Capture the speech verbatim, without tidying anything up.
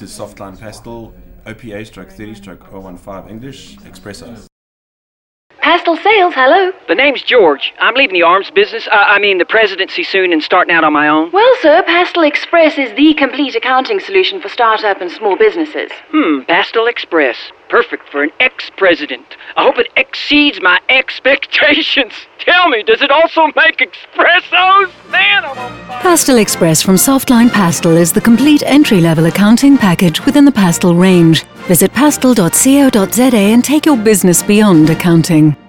This is Softline Pastel, O P A stroke thirty stroke oh one five English, Espresso. Pastel Sales, hello. The name's George. I'm leaving the arms business, uh, I mean the presidency soon and starting out on my own. Well, sir, Pastel Express is the complete accounting solution for startup and small businesses. Hmm, Pastel Express. Perfect for an ex-president. I hope it exceeds my expectations. Tell me, does it also make espressos? Man, I'm on fire. Pastel Express from Softline Pastel is the complete entry-level accounting package within the Pastel range. Visit pastel dot co dot za and take your business beyond accounting.